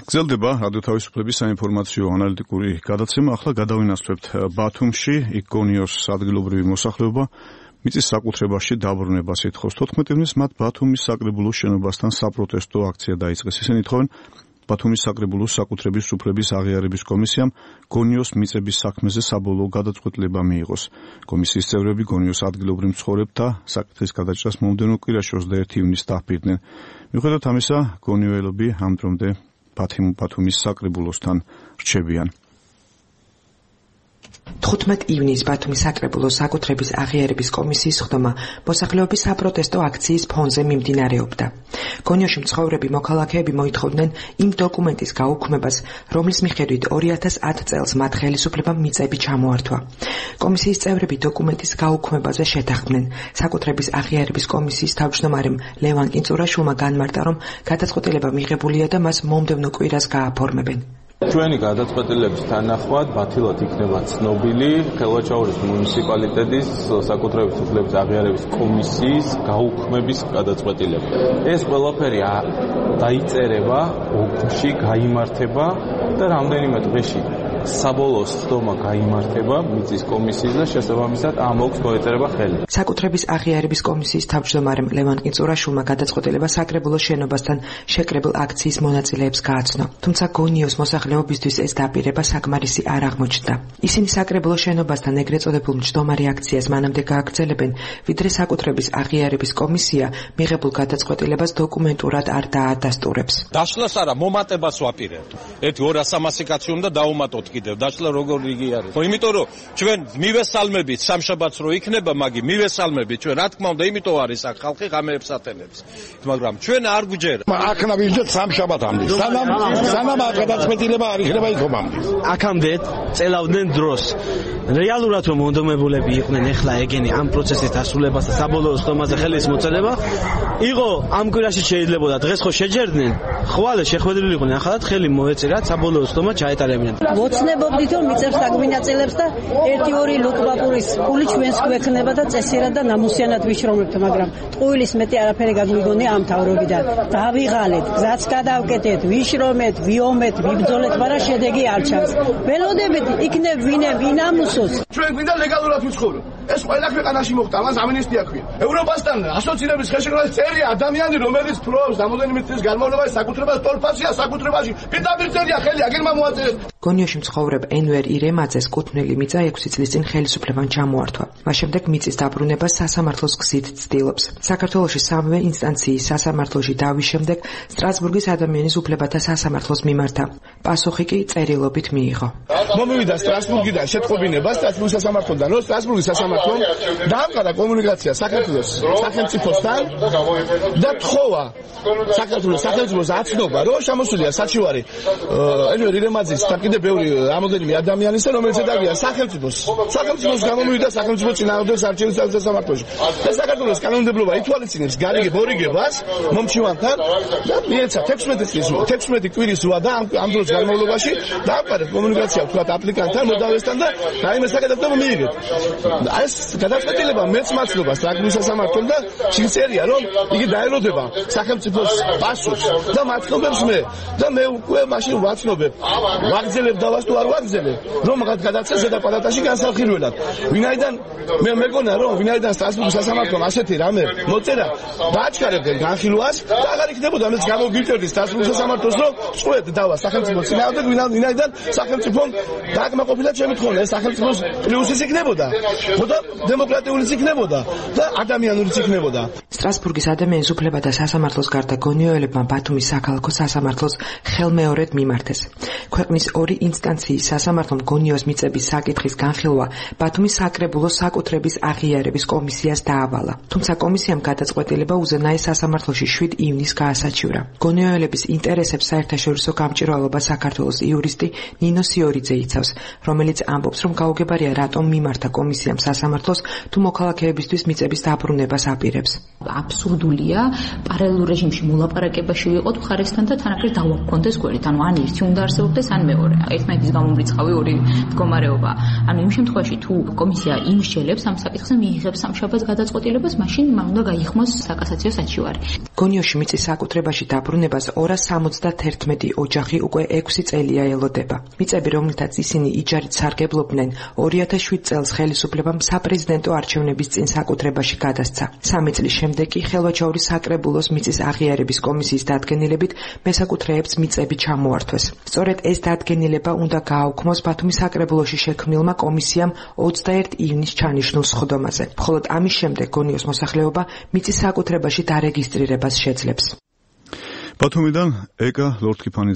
გრძელდება რადიო თავისუფლების საინფორმაციო ანალიტიკური გადაცემა. ახლა გადავინაცვლებთ ბათუმში, იქ გონიოს ადგილობრივი მოსახლეობა მიწის საკუთრებაში დაბრუნებას ითხოვს. 14 ივნისს მათ ბათუმის საკრებულოს შენობასთან საპროტესტო აქცია დაიწყეს. ისინი ითხოვენ ბათუმის საკრებულოს საკუთრების უფლების აღიარების კომისიამ გონიოს მიწების საქმეზე საბოლოო გადაწყვეტილება მიიღოს. კომისიის წევრები გონიოს ადგილობრივ მცხოვრებთა საკითხის გადაჭრას მომდევნო კვირაში 21 ივნისს დაჰპირდნენ. მიუხედავად ამისა, გონიოელები ამ დრომდე ბათუმის საკრებულოსთან რჩებიან. 15 ივნისს ბათუმის საკრებულოს საკუთრების აღიარების კომისიის ხდომა მოსახლეობის საპროტესტო აქციის ფონზე მიმდინარეობდა. გონიოში მცხოვრები მოქალაქეები მოითხოვდნენ იმ დოკუმენტის გაუქმებას, რომლის მიხედვით 2010 წელს მათ ხელისუფლებამ მიწები ჩამოართვა. კომისიის წევრები დოკუმენტის გაუქმებაზე შეთანხმდნენ. საკუთრების აღიარების კომისიის თავმჯდომარემ ლევან კინწურაშვილმა განმარტა, რომ გადაწყვეტილება მიღებულია და მას მომდევნო კვირას გააფორმებენ. ჩვენი გადაწყვეტილების თანახმად ბათილად იქნება ცნობილი ხელვაჩაურის მუნიციპალიტეტის საკუთრების უფლების აღიარების კომისიის გაუქმების გადაწყვეტილება. ეს ყველაფერი დაიწერება, ოგში გაიმართება და რამდენიმე დღეში საბოლოო ხდომა გაიმართება მიწის კომისიის და შესაბამისად ამ ოგს მოეწერება ხელი. საკუთრების აღიარების კომისიის თავმჯდომარემ ლევან კინწურაშვილმა გადაწყვეტილება საკრებულოს შენობასთან შეკრებილ აქციის მონაწილეებს გააცნო. თუმცა გონიოს მოსახლეობისთვის ეს დაპირება საკმარისი არ აღმოჩნდა. ისინი საკრებულოს შენობასთან ეგრეთ წოდებულ მჯდომარე აქციას მანამდე გააგრძელებენ, ვიდრე საკუთრების აღიარების კომისია მიღებულ გადაწყვეტილებას დოკუმენტურად არ დაადასტურებს. დაშლას არა, მომატებას ვაპირებთ. ერთი 200-300 კაცი უნდა დაუმატოთ. დაშლა როგორ იგი არის. იმიტომ რომ ჩვენ მივესალმებით სამშაბათს რო იქნება, მაგი მივესალმებით ჩვენ, რა თქმა უნდა, იმიტომ არის აქ ხალხი ღამეებს ატენებს. მაგრამ ჩვენ არ გვჯერა. აქ ნავიჯეთ სამშაბათამდე. სანამ გადაწყვეტილება არ იქნება იქობამდე. აქამდე წელავდნენ დროს. რეალურად რომ მონდომებულები იყვნენ ეხლა ეგენი ამ პროცესის დასრულებას და საბოლოო ხდომაზე ხელის მოწერება, იყო ამ კვირაში შეიძლებოდა. დღეს ხო შეჯერდნენ, ხვალე შეხვედრილი იყვნენ, ახალად ხელი მოეწერათ, საბოლოო ხდომა ჩაეტარებინათ. ვოცნებობდით რომ მიწებს დაგვინაწილებს და 1-2 ლუკბაპურის ფული ჩვენს გვექნება და წესიერად და ნამუსიანად ვიშრომებთ, მაგრამ ტყუილის მეტი არაფერი გაგვიგონია ამ თავრობიდან. დავიღალეთ, გზაც გადავკეტეთ, ვიშრომეთ, ვიომეთ, ვიბრძოლეთ, მაგრამ შედეგი არ ჩანს. ველოდებით იქნებ ვინ ამუსოს. ჩვენ გვინდა ლეგალურად ვიცხოვრო. ეს ყველა ქვეყანაში მოხდა, ამას ამინისტია ქვია. ევროპასთან ასოცირების ხელშეკრულების წერია ადამიანი, რომელიც ფლობს რამოდენიმე წლის განმავლობაში საკუთრებას თორფასია საკუთრებაში. პირდაპირ წერია ხელი აგერმა მოაწერეს. გონიოში მცხოვრებ ენვერ ირემაძეს კუთვნილი მიწა 6 წლის წინ ხელისუფლებამ ჩამოართვა. მას შემდეგ მიწის დაბრუნებას სასამართლოს გზით ცდილობს. საქართველოში სამივე ინსტანციის სასამართლოში დავის შემდეგ სტრასბურგის ადამიანის უფლებათა სასამართლოს მიმართა. პასუხი კი წერილობით მიიღო. მომივიდა სტრასბურგიდან შეტყობინება სტრასბურგის სასამართლოდან, რომ სტრასბურგის სასამართლომ დაამყარა კომუნიკაცია სახელმწიფოსთან და თხოვა სახელმწიფოს აცნობა, რომ შემოსულია საჩივარი ენვერ ირემაძის და კიდევ ბევრი რამოდენიმე ადამიანისა, რომელიც დაგია სახელმწიფოს გამომივიდა სახელმწიფო წინააღმდეგ არჩევის სასამართლოში. და საქართველოს კანონმდებლობა ითვალისწინებს გარიგებ ორიგებას მომჩივანთან და მიეცა 16 კვირის ვადა ამ დროს განმავლობაში დაამყარეთ კომუნიკაცია თქვათ აპლიკანტთან, მოდავესთან და რაიმე საკადასტრო მიიღეთ. ეს გადაწყვეტილება მეც მაცნობა სტრასბურგის სასამართლომ და შეწერია, რომ იგი დაელოდება სახელმწიფოს პასუხს და მაცნობებს მე უკვე მაშინ ვაცნობებ. ვაგზელებ დავას თუ არ ვაგზელებ, რომ გადაცეს ზედა პალატაში განსახილველად. ვინაიდან მე მეგონა რომ ვინაიდან სტრასბურგის სასამართლომ ასეთი რამე მოწერა, დააჩქარებდნენ განხილვას და აღარ იქნებოდა მეც გამოგივწერდი სტრასბურგის სასამართლოს, რომ წვეთ დავას სახელმწიფოს წინააღმდეგ, ვინაიდან სახელმწიფომ დააკმაყოფილა ჩემი თხოვნა, ეს სახელმწიფოს პლუსის იქნებოდა, ხოდა დემოკრატიულიც იქნებოდა და ადამიანურიც იქნებოდა. სტრასბურგის ადამიანის უფლებათა სასამართლოს გარდა გონიოელებმა ბათუმის საქალაქო სასამართლოს ხელმეორედ მიმართეს. ქვეყნის ორი ინსტანციის სასამართლომ გონიოს მიწების საკითხის განხილვა ბათუმის საკრებულოს საკუთრების აღიარების კომისიას დაავალა. თუმცა კომისიამ გადაწყვეტილება უზენაეს სასამართლოში 7 ივნისს გაასაჩივრა. გონიოელების ინტერესებს საერთაშორისო გამჭვირვალობა საქართველოს იურისტი ნინო სიორიძე იცავს, რომელიც ამბობს, რომ გაუგებარია რატომ მიმართა კომისიამ სასამართლოს სასამართლოს თუ მოქალაქეებისთვის მიწების დაბრუნებას აპირებს. აბსურდულია პარალელურ რეჟიმში მოლაპარაკებაში ვიყოთ მხარესთან და თანაკლით დავაგქონდეს გვერდით. ანუ ან ერთი უნდა არსებობდეს, ან მეორე. ერთმანეთის გამომრიცხავი ორი მდგომარეობა. ანუ იმ შემთხვევაში თუ კომისია იმსჯელებს ამ საკითხზე, მიიღებს სამშაბათს გადაწყვეტილებას, მაშინ მან უნდა გაიხმოს საკასაციო საჩივარი. გონიოში მიწის საკუთრებაში დაბრუნებას 271 ოჯახი უკვე 6 წელია ელოდება. მიწები, რომლითაც ისინი იჯარით სარგებლობდნენ, 2007 წელს ხელისუფლებამ საპრეზიდენტო არჩევნების წინ საკუთრებაში გადასცა. 3 წლის შემდეგ კი ხელვაჩაურის საკრებულოს მიწის აღიარების კომისიის დადგენილებით მესაკუთრეებს მიწები ჩამოართვეს. სწორედ ეს დადგენილება უნდა გააუქმოს ბათუმის საკრებულოში შექმნილმა კომისიამ 21 ივნის ჩანიშნულ სხდომაზე. მხოლოდ ამის შემდეგ გონიოს მოსახლეობა მიწის საკუთრებაში დარეგისტრირებას შეძლებს. ბათუმიდან ეკა ლორდ-კიფანი